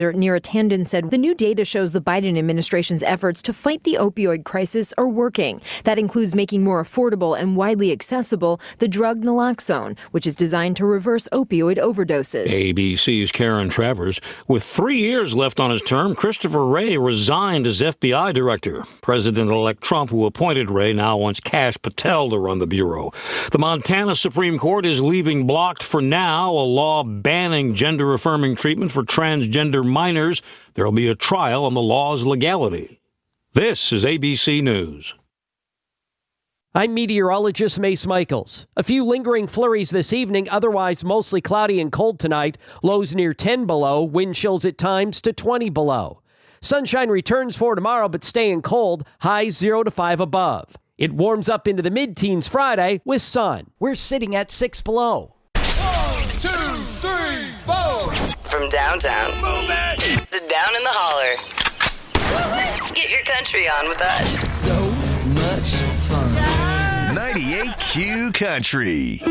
Neera Tanden said the new data shows the Biden administration's efforts to fight the opioid crisis are working. That includes making more affordable and widely accessible the drug naloxone, which is designed to reverse opioid overdoses. ABC's Karen Travers. With 3 years left on his term, Christopher Wray resigned as FBI director. President-elect Trump, who appointed Wray, now wants Kash Patel to run the bureau. The Montana Supreme Court is leaving blocked for now a law banning gender-affirming treatment for transgender minors. There will be a trial on the law's legality. This is ABC News. I'm meteorologist Mace Michaels. A few lingering flurries this evening, otherwise mostly cloudy and cold tonight. Lows near 10 below, wind chills at times to 20 below. Sunshine returns for tomorrow, but staying cold, highs 0 to 5 above. It warms up into the mid-teens Friday with sun. We're sitting at 6 below. 1, 2, 3, 4. From downtown to down in the holler. Get your country on with us. So much fun. 98 Q Country.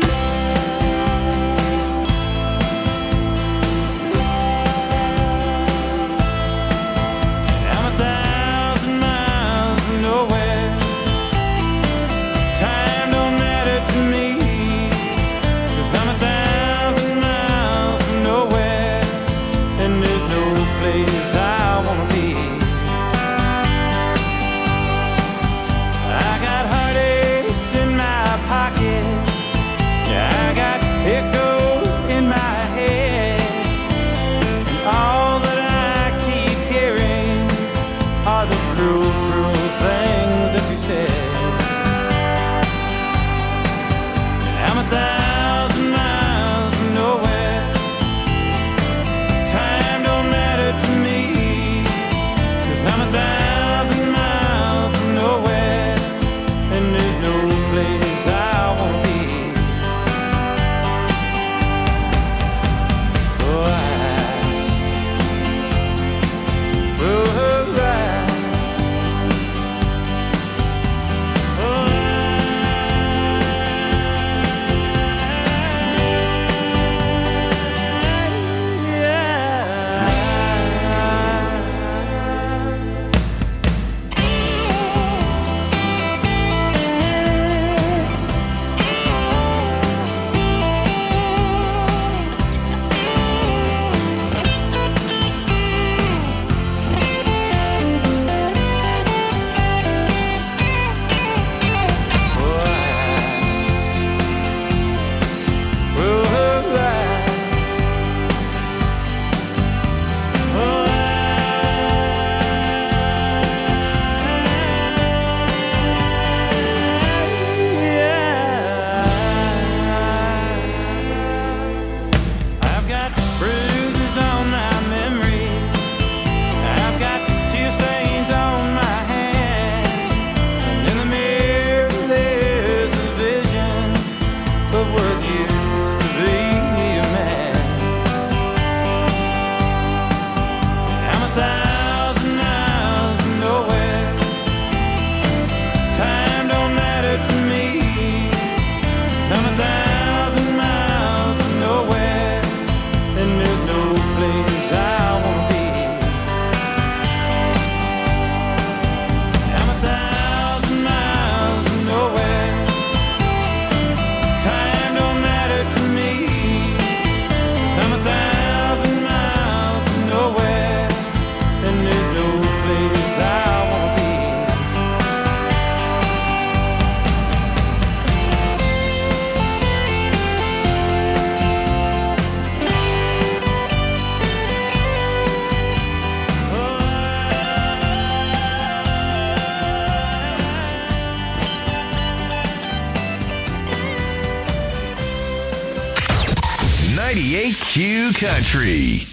Q Country.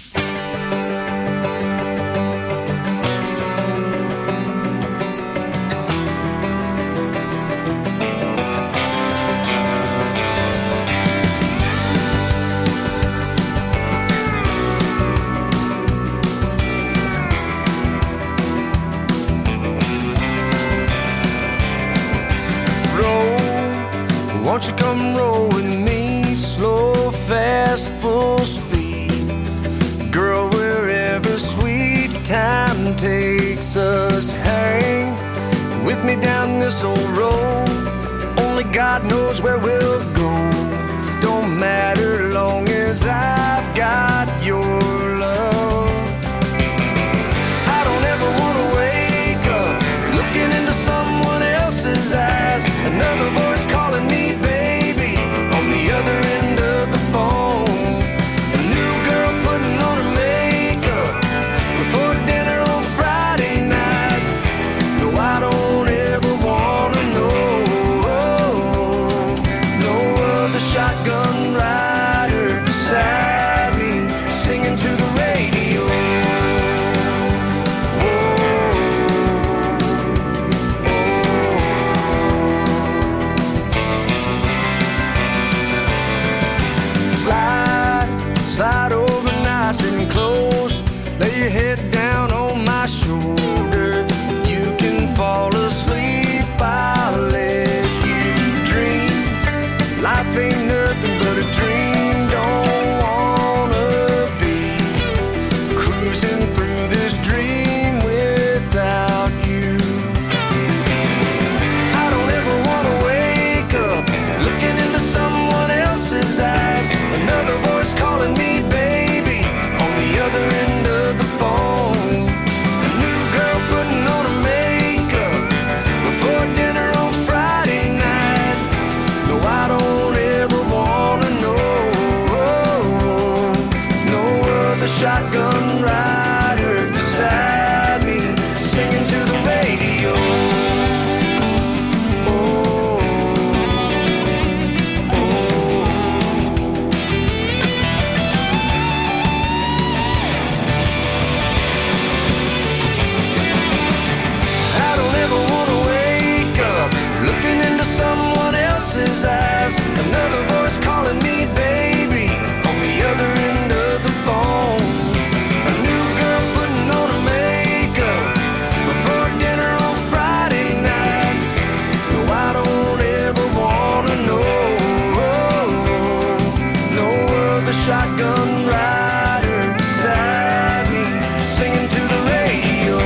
Won't you come roll with me, slow, fast, full speed, girl, wherever sweet time takes us hang with me down this old road. Only God knows where we'll go. Don't matter long as I've got your love. I don't ever want to wake up looking into someone else's eyes. Another voice calling me baby on the other end of the phone. A new girl putting on her makeup before dinner on Friday night. No, I don't ever want to know. No other shotgun rider beside me singing to the radio. Slide over nice and close. Lay your head down on my shoulder. You can fall asleep, I'll let you dream. Life ain't nothing but a dream. Don't wanna be cruising through this dream without you. I don't ever wanna wake up looking into someone else's eyes. Another voice calling me baby on the other end of the phone. A new girl putting on her makeup before dinner on Friday night. No, I don't ever wanna know. No other shotgun rider beside me singing to the radio. Someone else's eyes. Another voice calling me baby on the other end of the phone. A new girl putting on her makeup before dinner on Friday night. No, I don't ever wanna know. No other shotgun rider beside me singing to the radio.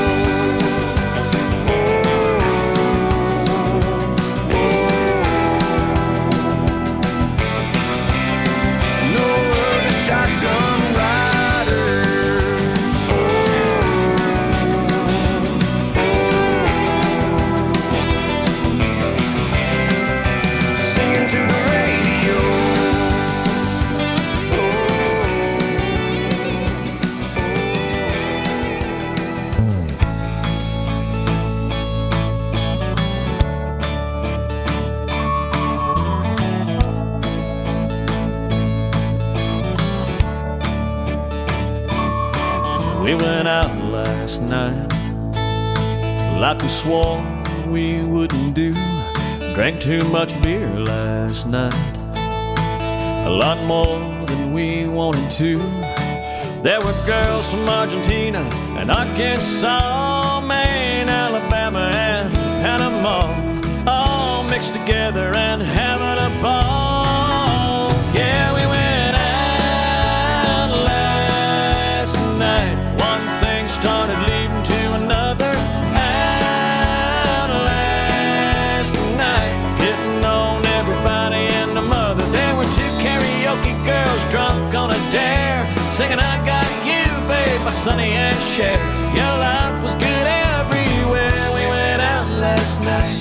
We went out last night like we swore we wouldn't do. Drank too much beer last night, a lot more than we wanted to. There were girls from Argentina and Arkansas, Maine, Alabama, and Panama, all mixed together and having a ball. Yeah, we went out last night. One thing started leading to another. Out last night, hitting on everybody and the mother. There were two karaoke girls drunk on a dare, singing I Got You, babe, by Sonny and Cher. Your life was good everywhere. We went out last night.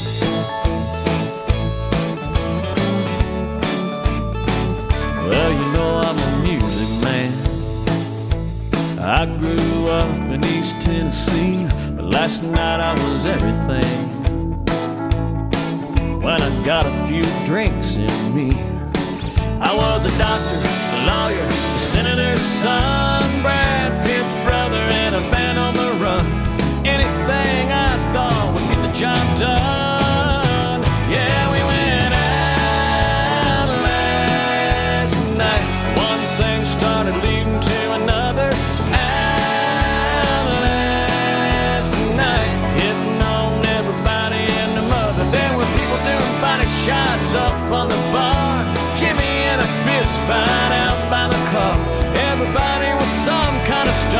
Well, you know I'm a music man. I grew up in East Tennessee, but last night I was everything. When I got a few drinks in me, I was a doctor, a lawyer, a senator's son, Brad Pitt's brother, and a band on the run. Anything I thought would get the job done. Yeah, we went out last night. One thing started leading to another. Out last night, hitting on everybody and the mother. There were people doing body shots up on the bar, Jimmy and a fist fight out by the car. Everybody was some kind of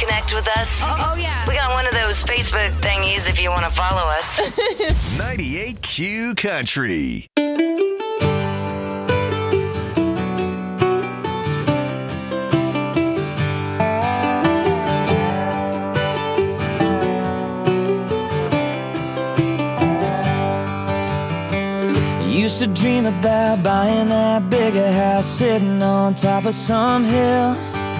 connect with us? Oh yeah. We got one of those Facebook thingies if you want to follow us. 98Q Country. Used to dream about buying that bigger house, sitting on top of some hill,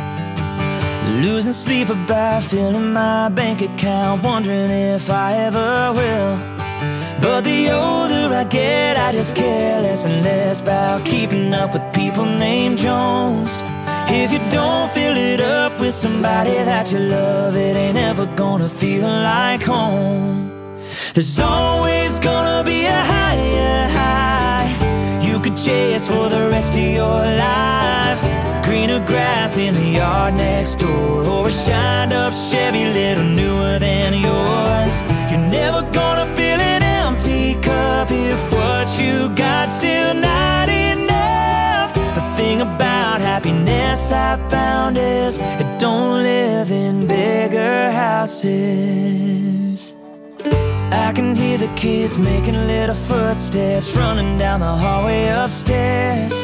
losing sleep about filling my bank account, wondering if I ever will. But the older I get, I just care less and less about keeping up with people named Jones. If you don't fill it up with somebody that you love, it ain't ever gonna feel like home. There's always gonna be a higher high you could chase for the rest of your life. Greener grass in the yard next door, or a shined up Chevy little newer than yours. You're never gonna fill an empty cup if what you got still not enough. The thing about happiness I found is it don't live in bigger houses. I can hear the kids making little footsteps running down the hallway upstairs.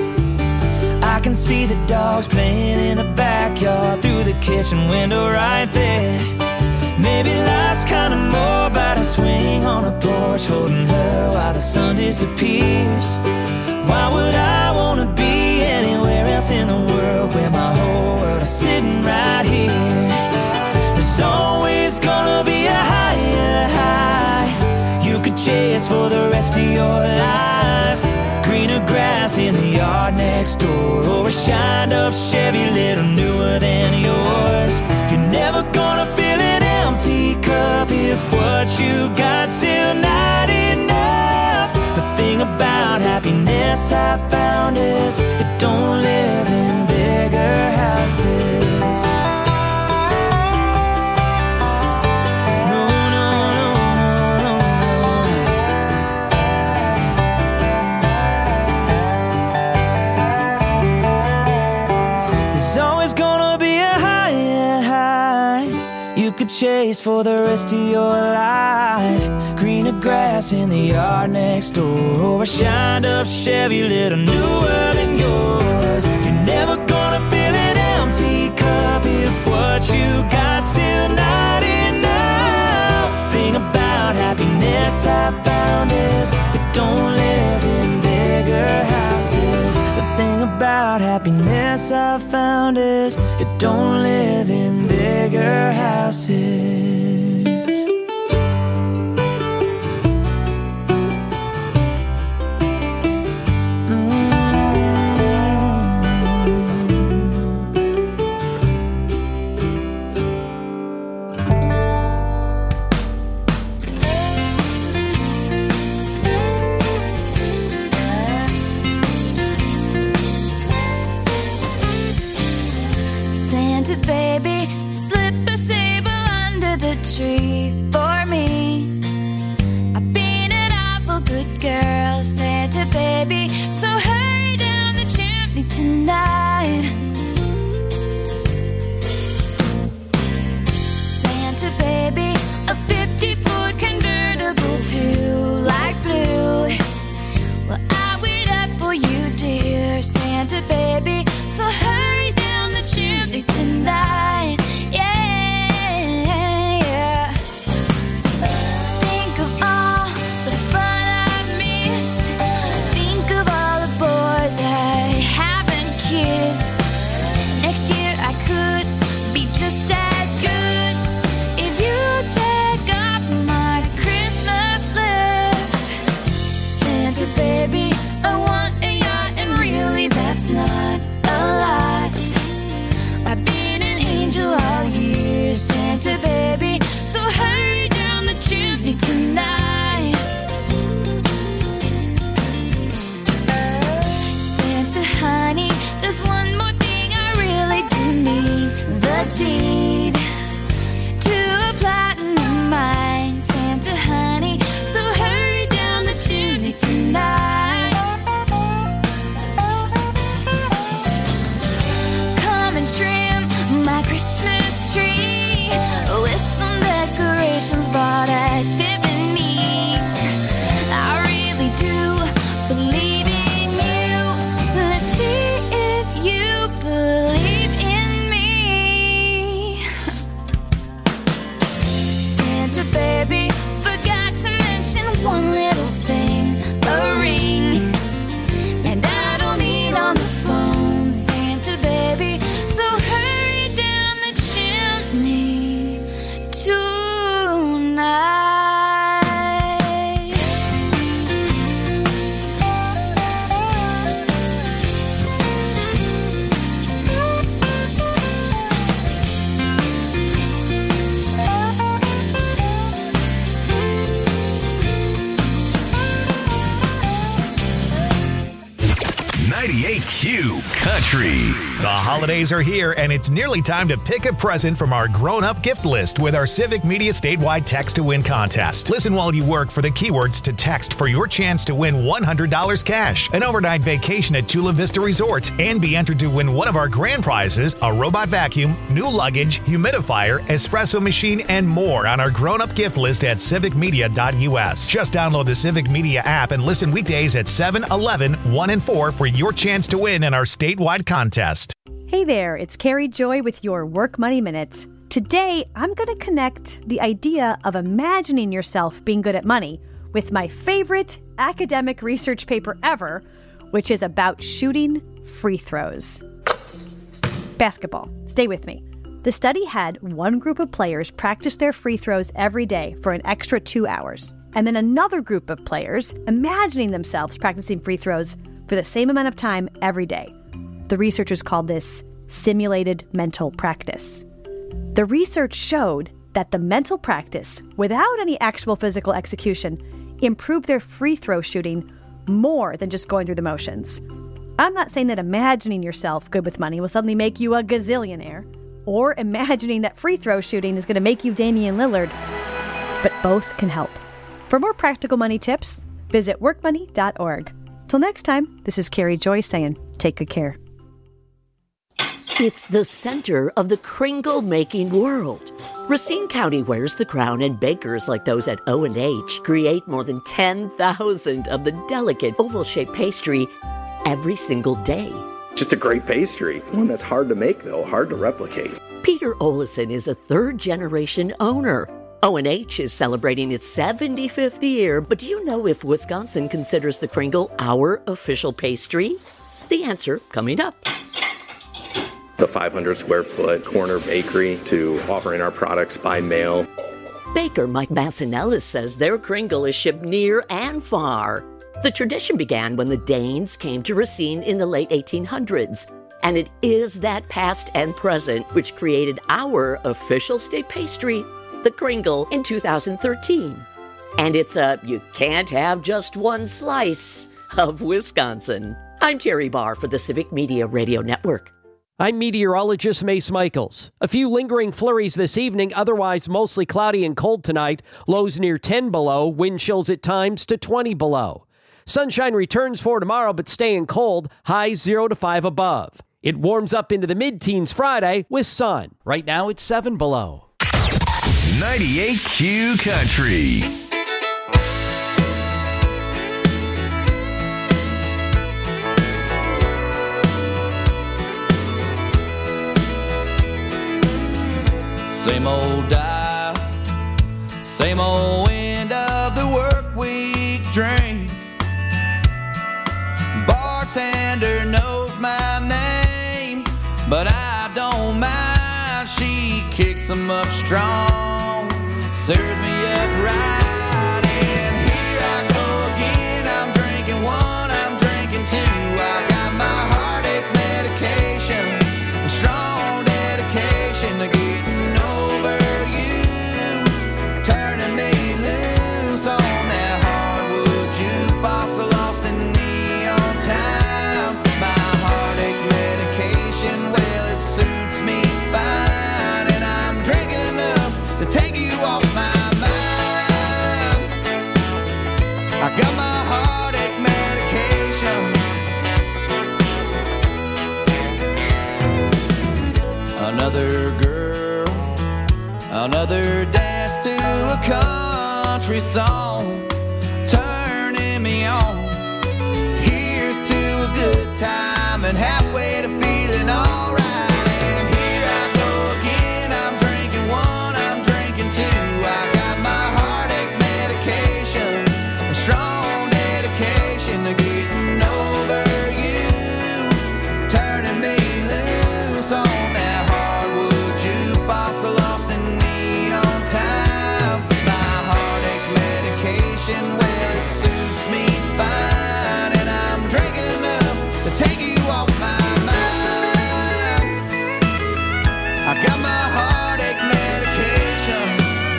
I can see the dogs playing in the backyard through the kitchen window right there. Maybe life's kinda more about a swing on a porch, holding her while the sun disappears. Why would I wanna be anywhere else in the world where my whole world is sitting right here? There's always gonna be a higher high you could chase for the rest of your life. Greener grass in the yard next door, or a shined up Chevy little newer than yours. You're never gonna fill an empty cup if what you got still not enough. The thing about happiness I found is it don't live in bigger houses. Chase for the rest of your life. Greener grass in the yard next door, or a shined up Chevy little newer than yours. You're never gonna fill an empty cup if what you got still not enough. Thing about happiness I found is it don't live in bigger houses. The thing about happiness I found is it don't live in bigger houses. at Tiffany's. I really do believe in you. Let's see if you believe in me. Santa baby forgot to mention one little thing, a ring. And I don't need on the phone, Santa baby, so hurry down the chimney tonight. Q Country. The holidays are here, and it's nearly time to pick a present from our grown-up gift list with our Civic Media statewide Text to Win contest. Listen while you work for the keywords to text for your chance to win $100 cash, an overnight vacation at Chula Vista Resort, and be entered to win one of our grand prizes, a robot vacuum, new luggage, humidifier, espresso machine, and more on our grown-up gift list at civicmedia.us. Just download the Civic Media app and listen weekdays at 7, 11, 1, and 4 for your chance to win in our statewide contest. Hey there, it's Carrie Joy with your Work Money Minute. Today, I'm going to connect the idea of imagining yourself being good at money with my favorite academic research paper ever, which is about shooting free throws. Basketball. Stay with me. The study had one group of players practice their free throws every day for an extra 2 hours, and then another group of players imagining themselves practicing free throws for the same amount of time every day. The researchers called this simulated mental practice. The research showed that the mental practice, without any actual physical execution, improved their free throw shooting more than just going through the motions. I'm not saying that imagining yourself good with money will suddenly make you a gazillionaire, or imagining that free throw shooting is going to make you Damian Lillard, but both can help. For more practical money tips, visit workmoney.org. Till next time, this is Carrie Joy saying, take good care. It's the center of the Kringle-making world. Racine County wears the crown, and bakers like those at O&H create more than 10,000 of the delicate oval-shaped pastry every single day. Just a great pastry. One that's hard to make, though, hard to replicate. Peter Olison is a third-generation owner. O&H is celebrating its 75th year, but do you know if Wisconsin considers the Kringle our official pastry? The answer coming up. The 500 square foot corner bakery to offering our products by mail. Baker Mike Massinellis says their Kringle is shipped near and far. The tradition began when the Danes came to Racine in the late 1800s, and it is that past and present which created our official state pastry, the Kringle, in 2013. And it's a you can't have just one slice of Wisconsin. I'm Terry Barr for the Civic Media Radio Network. I'm meteorologist Mace Michaels. A few lingering flurries this evening, otherwise mostly cloudy and cold tonight. Lows near 10 below, wind chills at times to 20 below. Sunshine returns for tomorrow, but staying cold, highs 0 to 5 above. It warms up into the mid-teens Friday with sun. Right now it's 7 below. 98 Q Country. Same old dial, same old end of the work week drink. Bartender knows my name, but I don't mind. She kicks them up strong, serves me up right. And here I go again, I'm drinking one, I'm drinking two. I got my heartache medication, a strong dedication to getting over you, turning me loose on that hardwood jukebox, lost in neon time. My heartache medication, well, it suits me fine, and I'm drinking enough to take you off my mind. I got my heartache medication. Another girl, another dance to a country song, turning me on. Here's to a good time and halfway to feeling alright. And here I go again, I'm drinking one, I'm drinking two. I got my heartache medication, a strong dedication to getting over you, turning me loose on that hardwood jukebox, lost in neon time. My heartache medication, well, it suits me fine, and I'm drinking enough to take you off my mind. I got my heartache medication.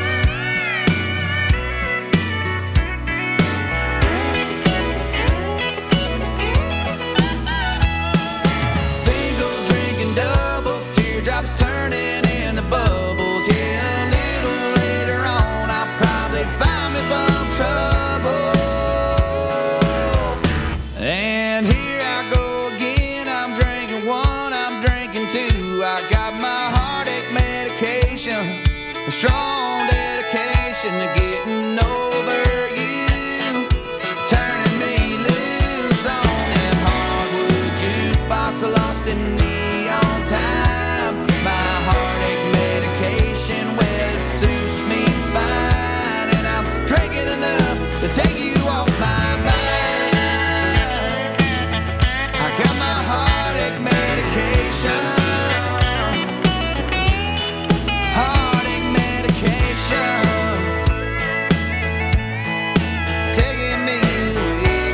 Single drinking doubles, teardrops turning into bubbles. Yeah, a little later on, I'll probably find me some trouble. And here I go again, I'm drinking one, I'm drinking two. I got my heartache medication, a strong dedication to getting over you, turning me loose on that hardwood jukebox, lost in neon time. My heartache medication, well, it suits me fine, and I'm drinking enough to take you off my mind. I got my heartache medication, heartache medication, taking me away.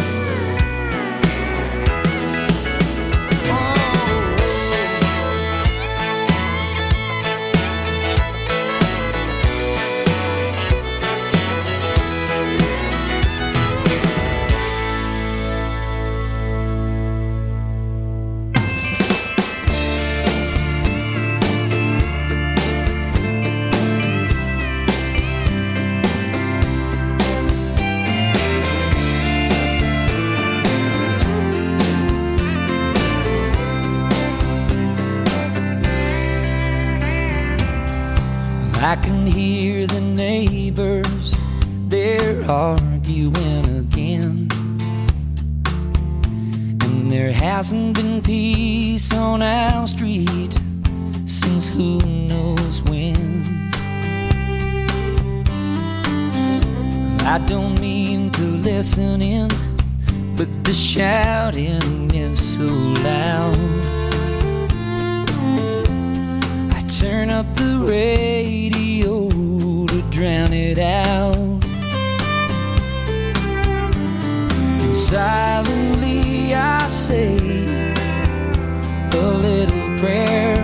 I can hear the neighbors, they're arguing again. And there hasn't been peace on our street since who knows when. I don't mean to listen in, but the shouting is so loud. I turn up the radio to drown it out. And silently I say a little prayer.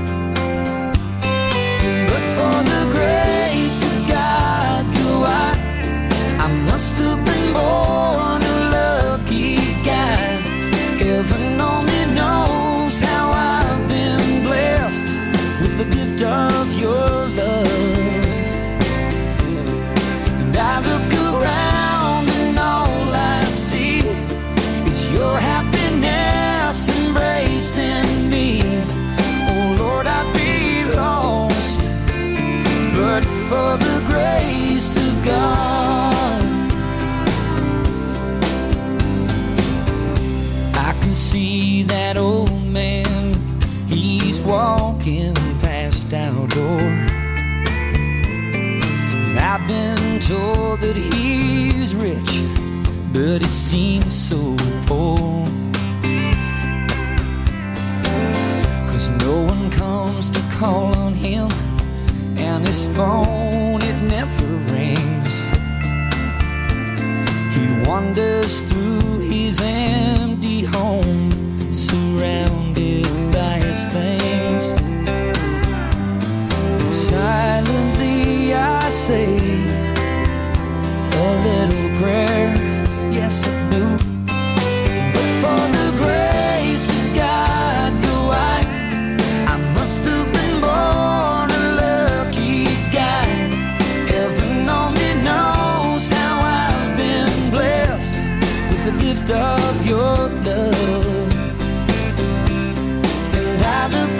But for the grace of God, go I must have been born a lucky guy. Heaven only knows how I've been blessed with the gift of your love. And I look around and all I see is your happiness embracing me. Oh Lord, I'd be lost but for the grace of God. I can see that old man, he's walking past our door. And I've been told that he's rich, but he seems so poor. 'Cause no one comes to call on him, and his phone, it never rings. He wanders through his empty home, surrounded by his things. Silently I say a little prayer, yes I do. But for the grace of God, go I must have been born a lucky guy. Heaven only knows how I've been blessed with the gift of your love. And I look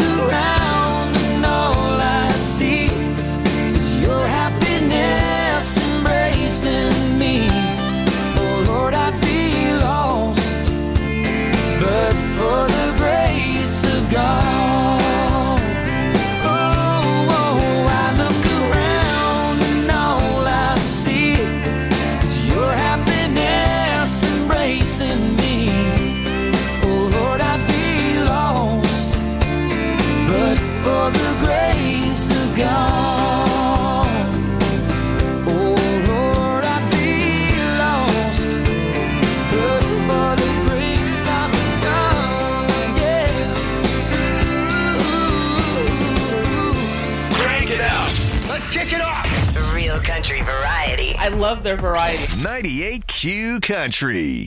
around and all I see is your happiness embraced. I love their variety. 98Q Country.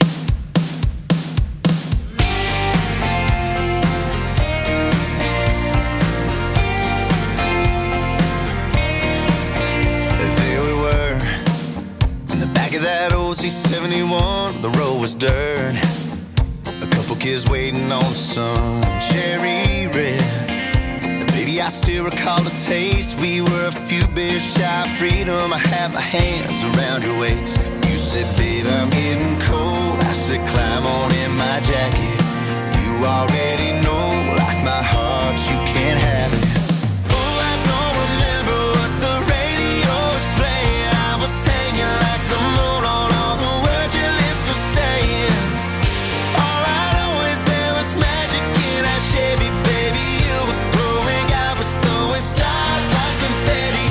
There we were, in the back of that old C71, the road was dirt. A couple kids waiting on the sun, cherry red. Baby, I still recall the taste. We were a few beers shy of freedom. I had my hands around your waist. You said, babe, I'm getting cold. I said, climb on in my jacket. You already know, like my heart, you can't have it. Oh, I don't remember what the radio was playing. I was hanging like the moon on all the words your lips were saying. All I know is there was magic in that Chevy, baby. You were glowing, I was throwing stars like confetti.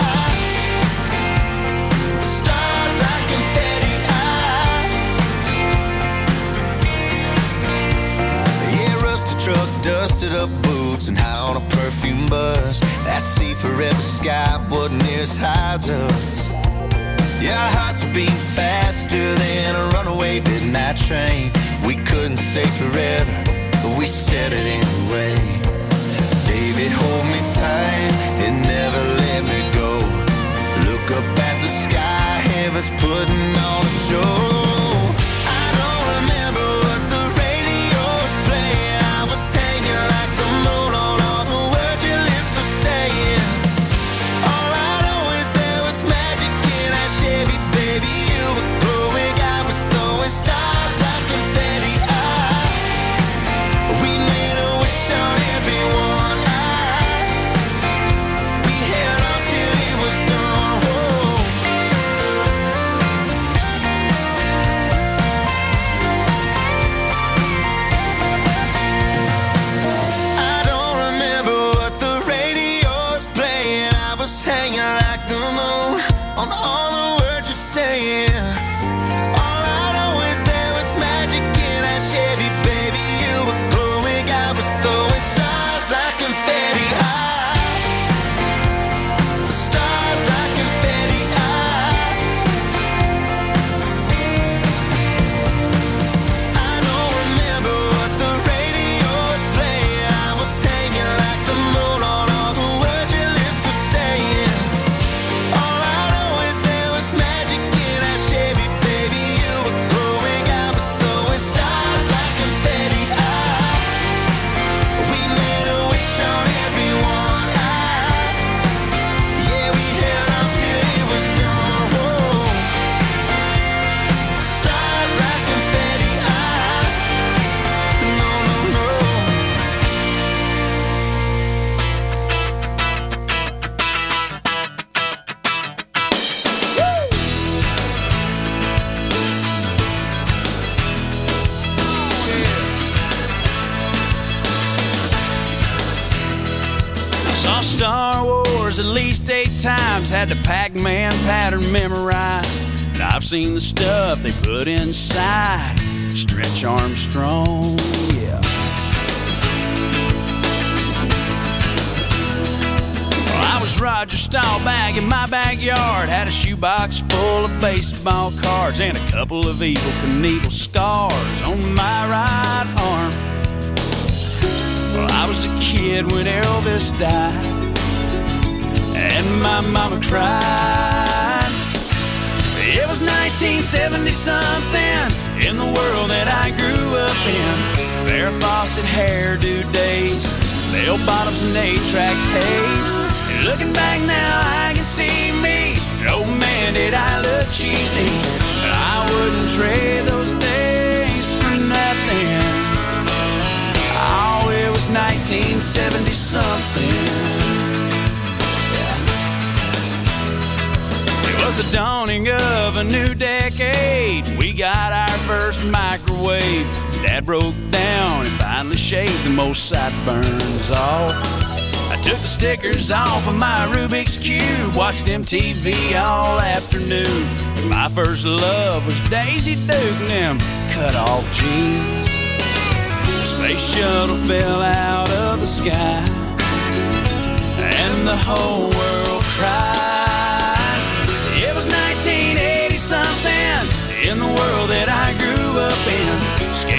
Stars like confetti. Yeah, rusted truck, dusted up boots, and high on a perfume buzz. That sea forever sky wasn't near as high as us. Yeah, our hearts were beating faster than a runaway midnight train. We couldn't say forever, but we said it anyway. Baby, hold me tight and never let me go. Look up at the sky, heaven's putting on a show. I don't remember what the radio was playing. I was hanging like the moon on all the words your lips were saying. All I know is there was magic in that Chevy, baby. You were glowing, I was throwing stars like confetti. We made a wish on everyone. We held on till it was done. Whoa. I don't remember what the radio was playing. I was hanging like the moon on all the words you're saying. All I know is there was magic in that Chevy, baby. You were glowing, I was throwing stars like confetti. Stars like confetti. I don't remember what the radio was playing. I was hanging like the moon on all the words your lips were saying. All I know is there was magic in that Chevy, baby. You were glowing, I was throwing stars like confetti. We made a wish on everyone. Yeah, we held on till it was done. Whoa. Stars like confetti. No, no, no. I saw Star Wars at least 8 times, had the Pac-Man pattern memorized. And I've seen the stuff they put inside Stretch Armstrong, yeah. Well, I was Roger Staubach in my backyard, had a shoebox full of baseball cards and a couple of Evel Knievel scars on my right arm. Well, I was a kid when Elvis died, and my mama cried. It was 1970-something in the world that I grew up in. Farrah Fawcett hairdo days, bell bottoms and 8-track tapes. And looking back now, I can see me. Oh man, did I look cheesy. But I wouldn't trade those days for nothing. Oh, it was 1970-something. It was the dawning of a new decade. We got our first microwave. Dad broke down and finally shaved the most sideburns off. I took the stickers off of my Rubik's Cube, watched MTV all afternoon. My first love was Daisy Duke and them cut-off jeans. The space shuttle fell out of the sky, and the whole world cried. It was 1980.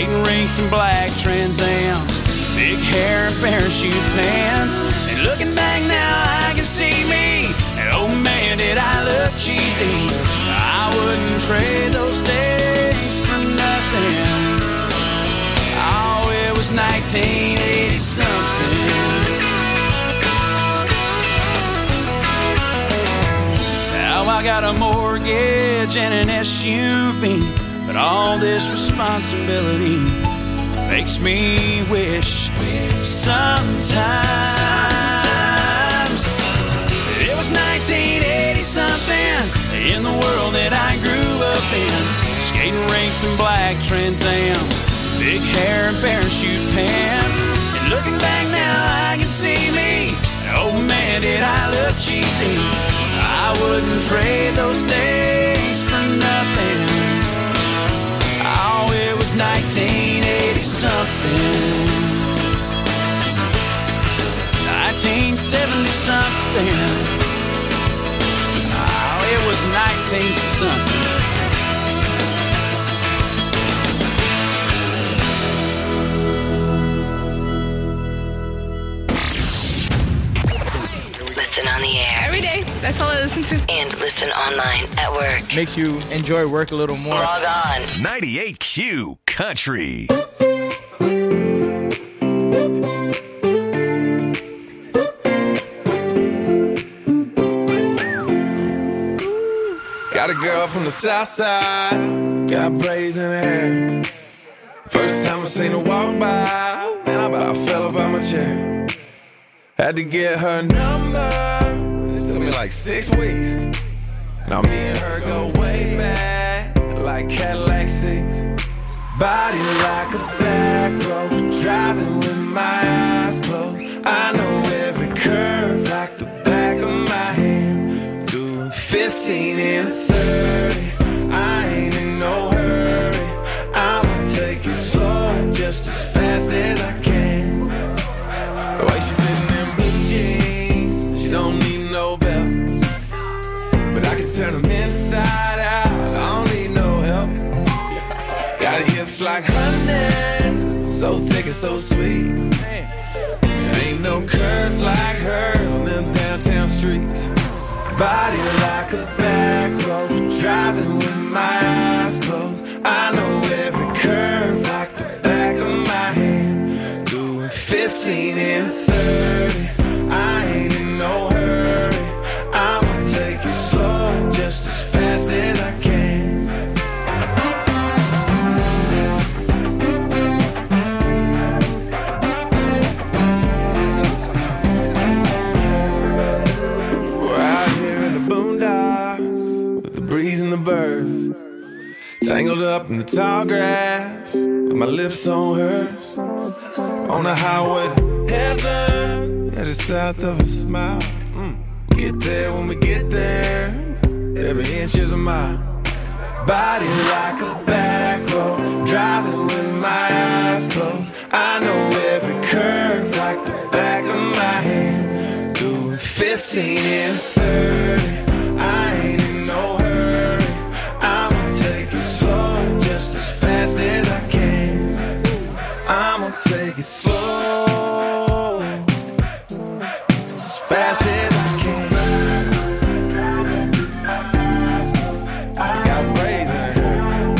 skating rinks and black Trans Ams, big hair and parachute pants. And looking back now, I can see me, and oh man, did I look cheesy. I wouldn't trade those days for nothing. Oh, it was 1980 something. Now I got a mortgage and an SUV, but all this responsibility makes me wish sometimes it was 1980 something in the world that I grew up in. Skating rinks and black Trans Ams, big hair and parachute pants. And looking back now, I can see me, and oh man, did I look cheesy. I wouldn't trade those days for nothing. Oh, it was 1980 something. 1970 something. Oh, it was 19 something. Listen on the air. Every day. That's all I listen to. And listen online at work. Makes you enjoy work a little more. Log on. 98Q Country. Got a girl from the south side, got braids in her hair. First time I seen her walk by, and I about fell up out my chair. Had to get her number, it took me like 6 weeks. Now me and her go way back, like Cadillac seats. Body like a back road, driving with my eyes closed. I know every curve like the back of my hand. Doing 15 and 30, I ain't in no hurry. I'ma take it slow, just as fast as I can. The way she fitting them blue jeans, she don't need no belt. But I can turn them inside out, I don't need no help. Got hips like honey, so thick and so sweet. There ain't no curves like hers on them downtown streets. Body like a back road, driving with my eyes closed. I know every curve like the back of my hand. Doing 15 and 30, I ain't in no hurry. I'ma take it slow, just as fast as I can. Breeze and the birds, tangled up in the tall grass, with my lips on hers. On the highway to heaven, at the south of a smile. Get there when we get there, every inch is a mile. Body like a back road, driving with my eyes closed. I know every curve like the back of my hand. Doing 15 and 30, I ain't in no hurry. Slow, just as fast as I can. I'ma take it slow, just as fast as I can. I got braids in her.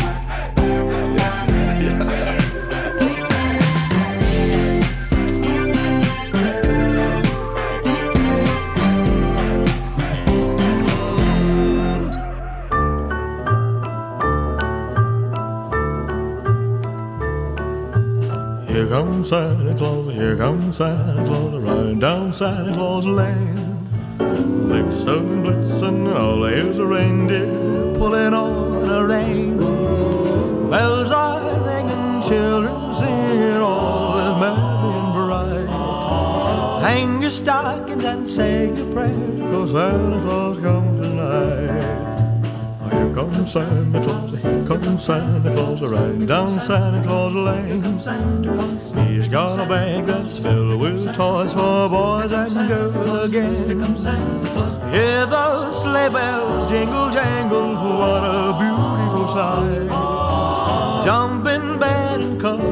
Here comes Santa Claus, here comes Santa Claus, riding down Santa Claus Lane. Blitzen and blitzen, all here's a reindeer pulling on a rein. Bells are ringing, children singing, all is merry and bright. Hang your stockings and say your prayers, 'cause Santa Claus comes tonight. Here comes Santa Claus, here comes Santa Claus, riding down Santa Claus Lane. He's got a bag that's filled with toys for boys and girls again. Hear those sleigh bells jingle jangle, what a beautiful sight. Jump in bed and cuddle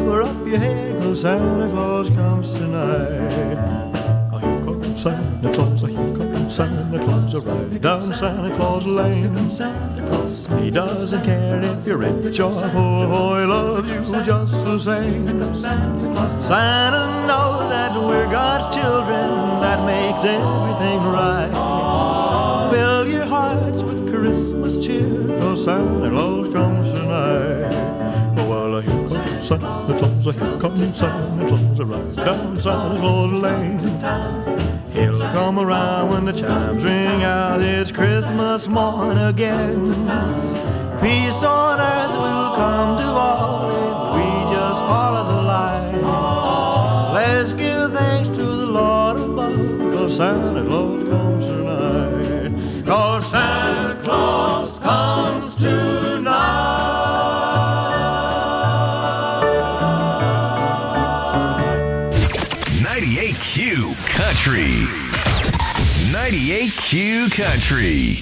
Santa Claus comes tonight. Oh, here comes Santa Claus, oh, here comes Santa Claus, right down Santa Claus Lane. He doesn't care if you're rich or poor, oh, he loves you just the same. Santa knows that we're God's children, that makes everything right. Fill your hearts with Christmas cheer, 'cause Santa Claus comes tonight. Oh, well, here comes Santa Claus, here comes Santa Claus, right down Santa Claus Lane. He'll come around when the chimes ring out, it's Christmas morn again. Peace on earth will come to all if we just follow the line. Let's give thanks to the Lord above, 'cause Santa Claus comes tonight. 'Cause Santa Claus comes tonight. 98Q Country. 98Q Country.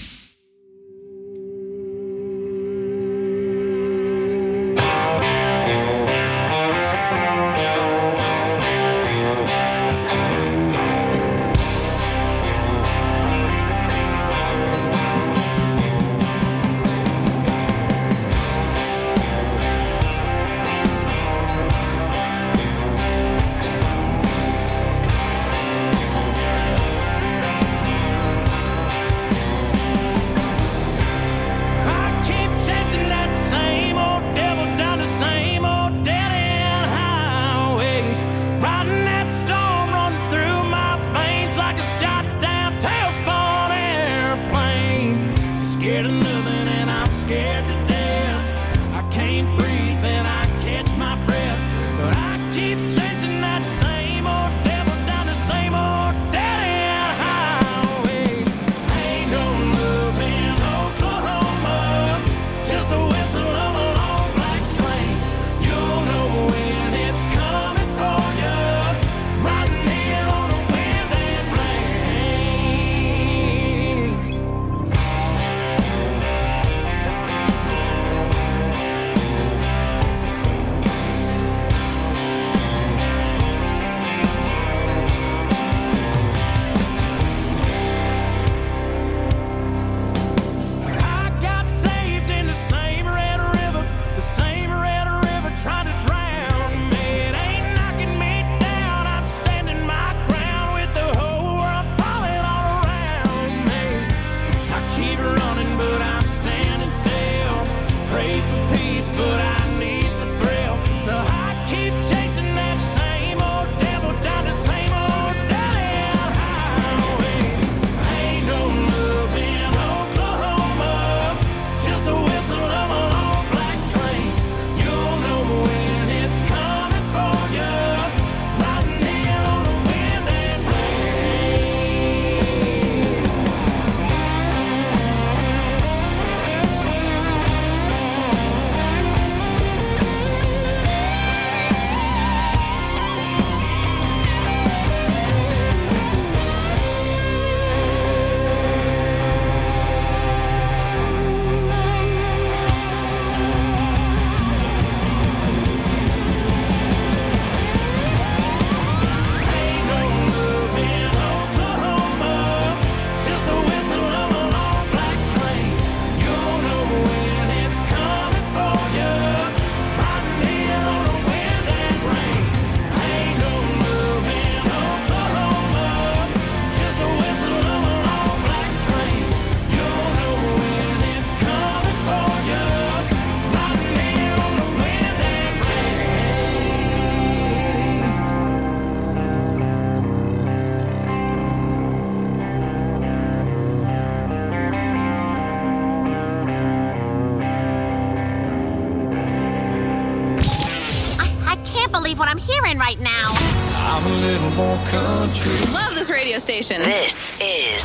What I'm hearing right now. I'm a little more country. Love this radio station. This is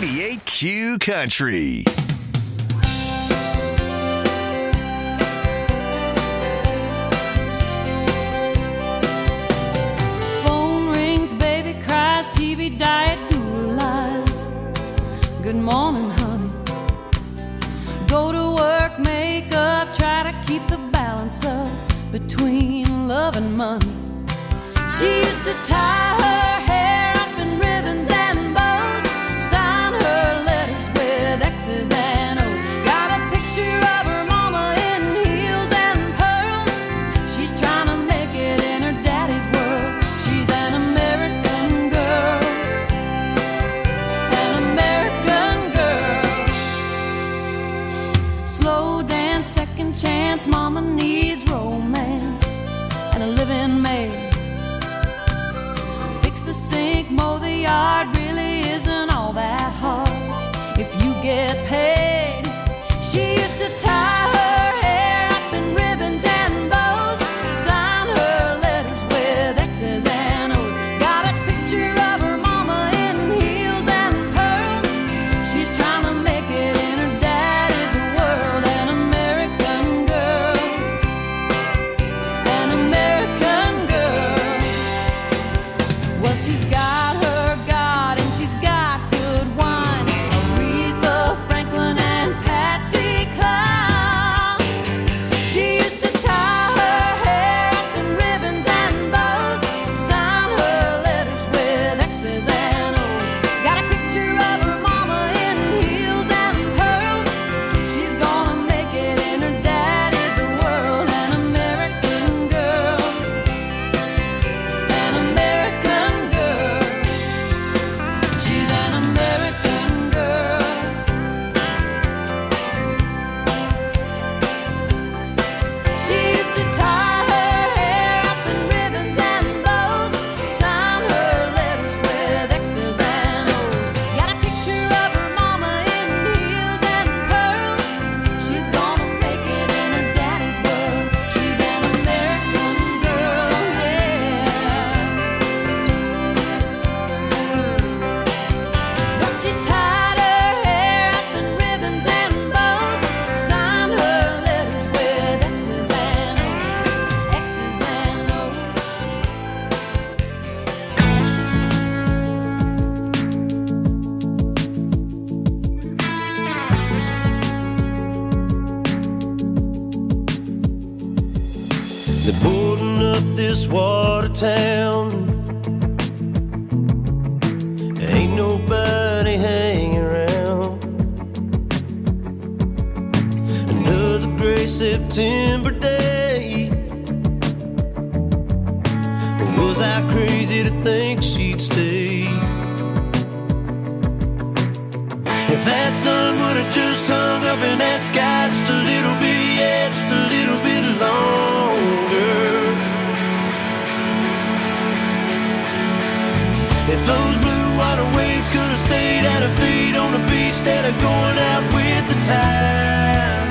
98Q Country. Phone rings, baby cries, TV diet, Google lies. Good morning, honey. Go to work, make up, try to keep the balance up between love and money. She used to tie her hair up in ribbons and bows, sign her letters with X's and O's. Got a picture of her mama in heels and pearls. She's trying to make it in her daddy's world. She's an American girl, an American girl. Slow dance, second chance, mama needs romance and a living maid. Fix the sink, mow the yard, really isn't all that hard if you get paid. She used to tie her hair up in ribbons and bows, sign her letters with X's and O's. Got a picture of her mama in heels and pearls. She's trying to make it in her daddy's world. An American girl, an American girl. Well, she's got her God and she's got good wine. Aretha Franklin and Patsy Cline. She used to tie her hair up in ribbons and bows, sign her letters with X's and O's. Got a picture of her mama in heels and pearls. She's gonna make it in her daddy's world. An American girl, an American girl. She's an American girl. She used to tie her hair up in ribbons and bows, sign her letters with X's and O's. Got a picture of her mama in heels and pearls. She's gonna make it in her daddy's world. She's an American girl, yeah. But she tied her hair up in ribbons and bows, signed her letters with X's and O's, X's and O's. They're boarding up this water town. Ain't nobody hanging around. Another gray September day. Was I crazy to think she'd stay? If that sun would have just hung up in that sky just a little bit, yeah, just a little bit longer. If those blue water waves could have stayed at her feet on the beach instead of going out with the tide.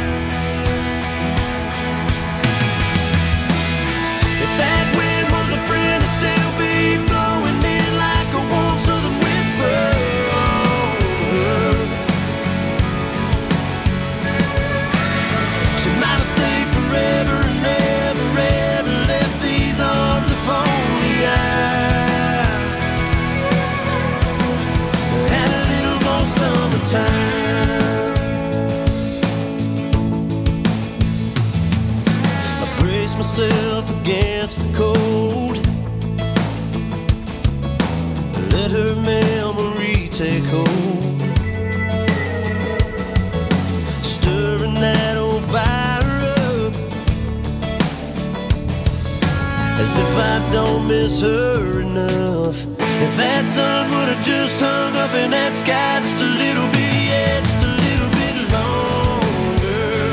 If that wind was a friend, it'd still be blowing in like a warm southern whisper. She might have stayed forever and never, ever left these arms if only I had a little more summertime. I brace myself against the cold, let her memory take hold, stirring that old fire up, as if I don't miss her enough. If that sun would have just hung up in that sky just a little bit, yeah, just a little bit longer.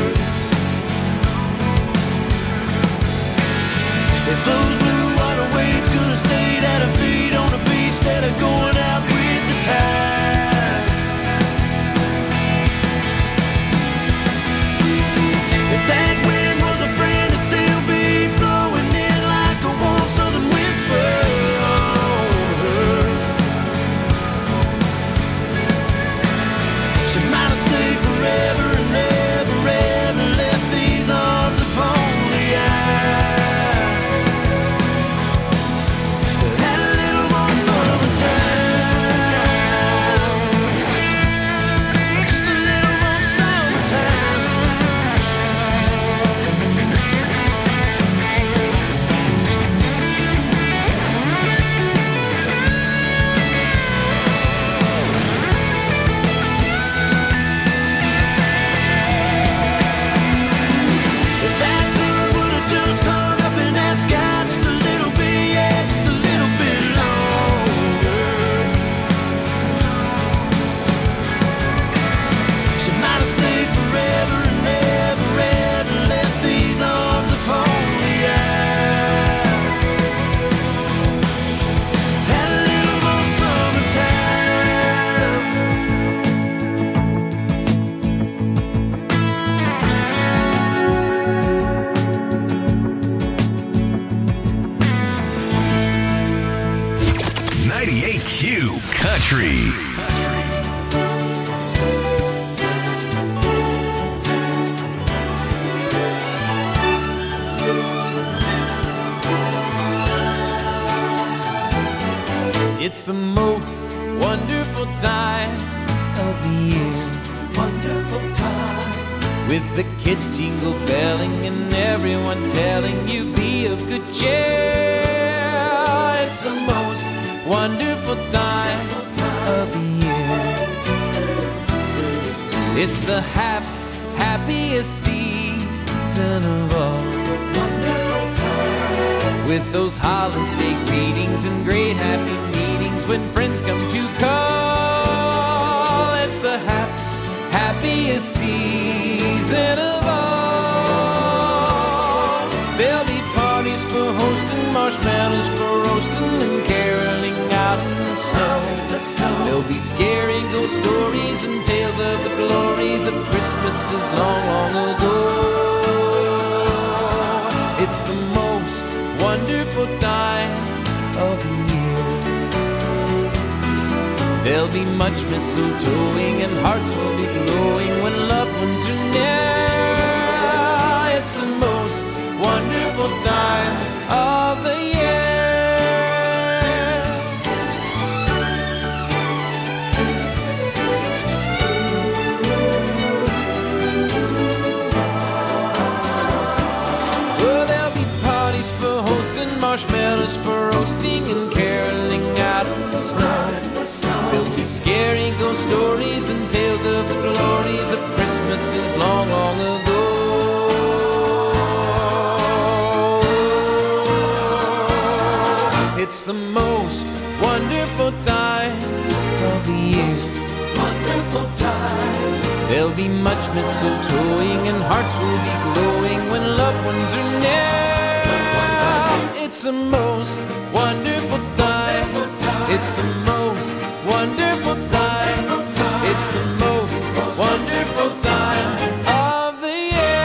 If those blue water waves could have stayed at her feet on the beach instead of going out with the tide. If that wind was a friend, it'd still be blowing in like a warm southern whisper. She It's the most wonderful time of the year. Wonderful time. With the kids jingle belling and everyone telling you be of good cheer. It's the most wonderful time of the year. It's the happiest season of all. Wonderful time. With those holiday greetings and great happy meetings when friends come to call. It's the happiest season of all. There'll be parties for hosting, marshmallows for roasting, and caroling out in the snow. There'll be scary ghost stories and tales of the glories of Christmases long, long ago. It's the most wonderful time of the year. There'll be much mistletoeing and hearts will be glowing when loved ones are near. It's the most wonderful time of the year. Well, there'll be parties for hosting, marshmallows for roasting, and caroling out in the snow. There'll be scary ghost stories and tales of the glories of Christmases long, long ago. It's the most wonderful time of the year. Wonderful time. There'll be much mistletoeing and hearts will be glowing when loved ones are near. It's the most wonderful time. It's the most wonderful time. It's the most wonderful time of the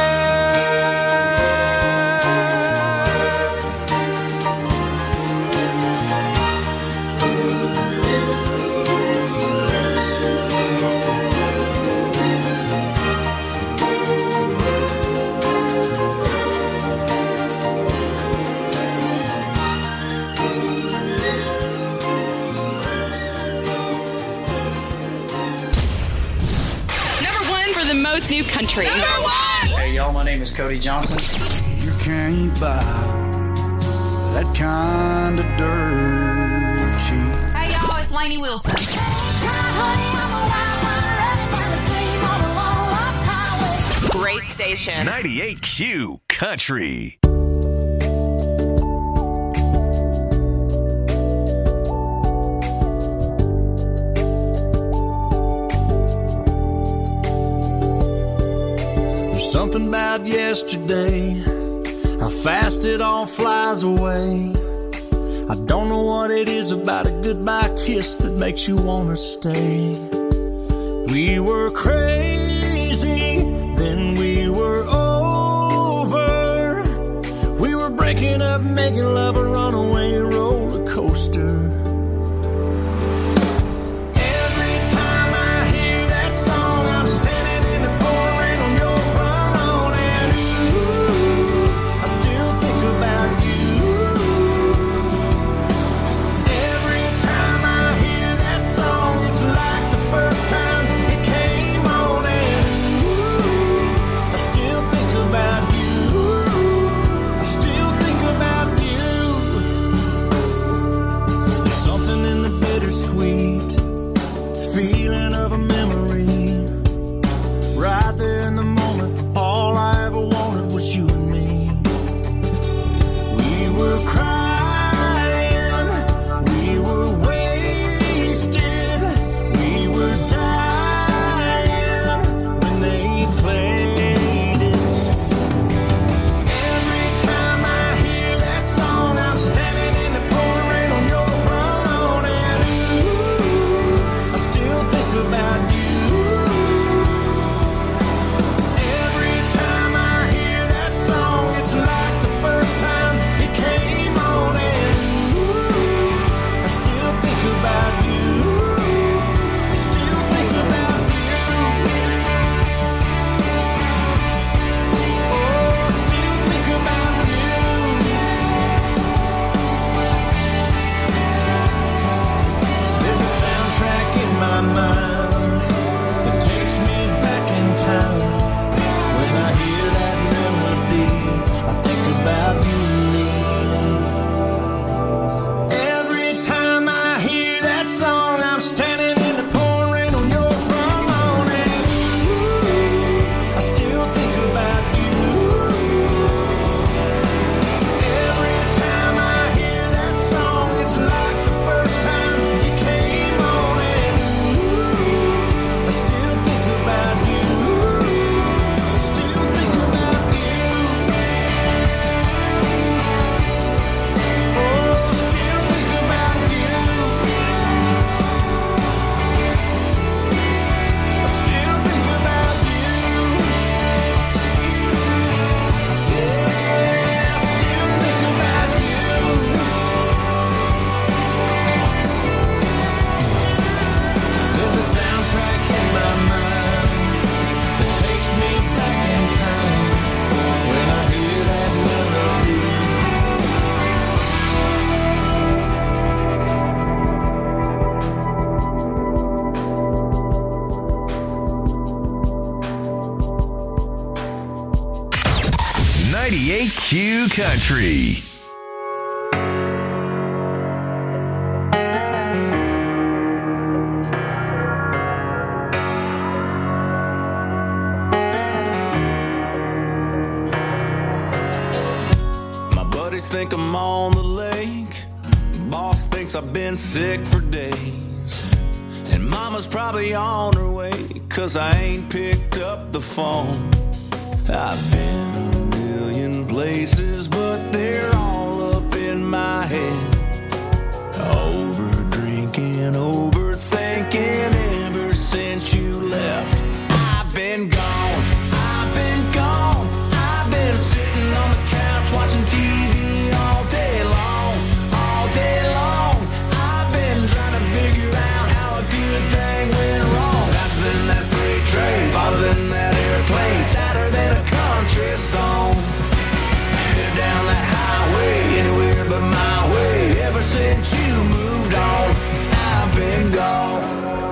Most new country. Hey y'all, my name is Cody Johnson. You can't buy that kind of dirt cheap. Hey y'all, it's Lainey Wilson. Great station. 98Q Country. Something about yesterday, how fast it all flies away. I don't know what it is about a goodbye kiss that makes you want to stay. We were crazy, then we were over. We were breaking up, making love a runaway roller coaster. Time it came on. 98Q Country. My buddies think I'm on the lake. Boss thinks I've been sick for days. And mama's probably on her way, 'cause I ain't picked up the phone. I've been a million places, but they're all up in my head. Over drinking, overthinking ever since you left. I've been gone, I've been gone. I've been sitting on the couch watching TV all day long, all day long. I've been trying to figure out how a good thing went wrong. Faster than that freight train, farther than that airplane, sadder than a country song. Headed down that highway, anywhere but my way. Ever since you moved on, I've been gone.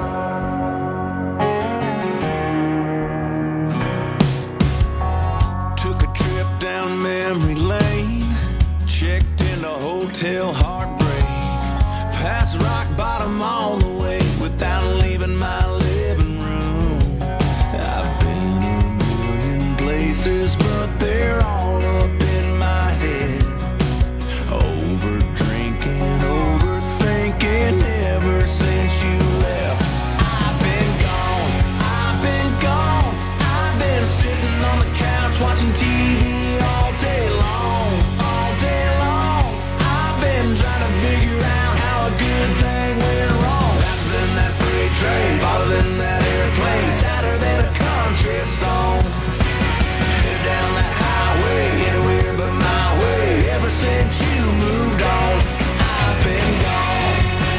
Took a trip down memory lane, checked into Hotel Heartbreak, past rock bottom on the way without leaving my living room. I've been a million places, but they're all up in my head. Over drinking, overthinking ever since you left. I've been gone, I've been gone. I've been sitting on the couch watching TV all day long, all day long. I've been trying to figure out how a good thing went wrong. Faster than that freight train, farther than that airplane, sadder than a country song. Headed down that highway, anywhere but my way. Ever since you moved on, I've been gone.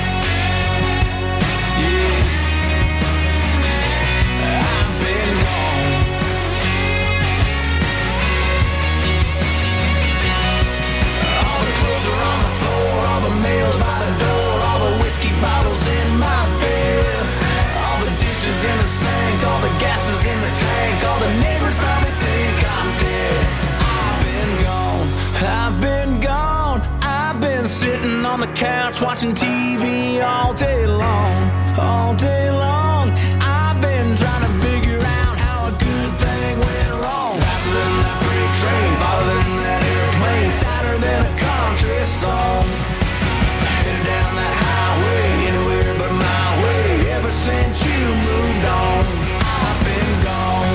Yeah, I've been gone. All the clothes are on the floor, all the mail's by the door, all the whiskey bottles in my bed, all the dishes in the sink, all the gas is in the tank, all the neighbors probably think I'm dead. I've been gone, I've been gone. I've been sitting on the couch watching TV all day long, all day long. I've been trying to figure out how a good thing went wrong. Faster than that freight train, farther than that airplane, sadder than a country song. Headed down that highway, anywhere but my way. Ever since you moved on, I've been gone.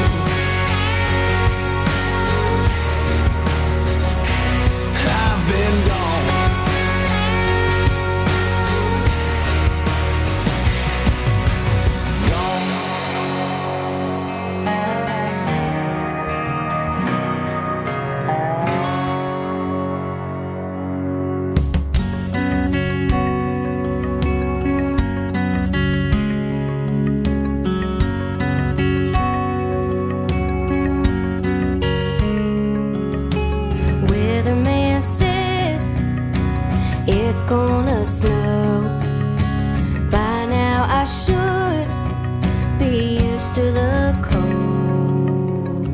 I've been gone. Weatherman said it's gonna snow. By now I should be used to the cold.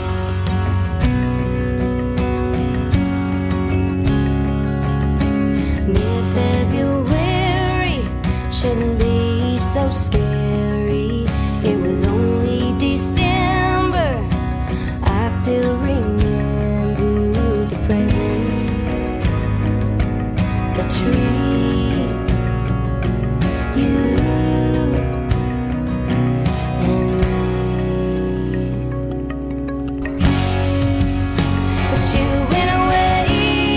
Mid-February shouldn't be so scary. It was only December. I still remember the presents, the tree, you and me. But you went away.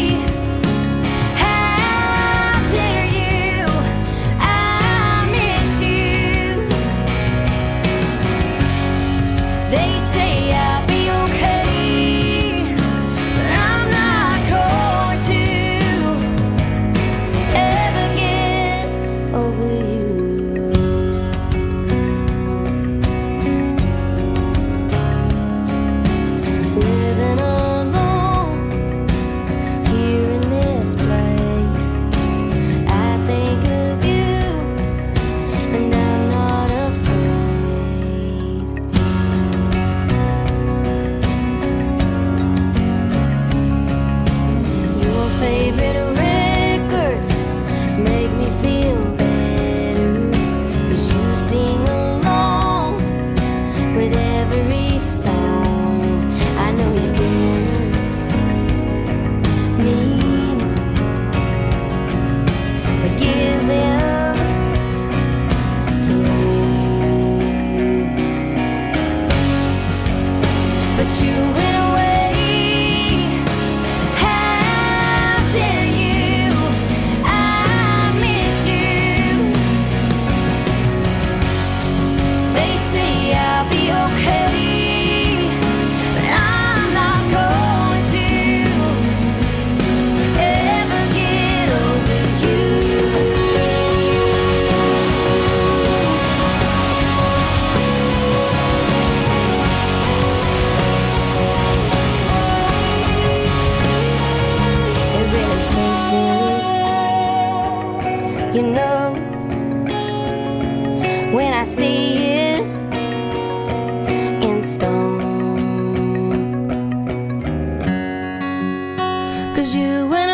How dare you? I miss you. They say I'll be okay, but I'm not going to ever get over you. Living alone see it in stone. 'Cause you and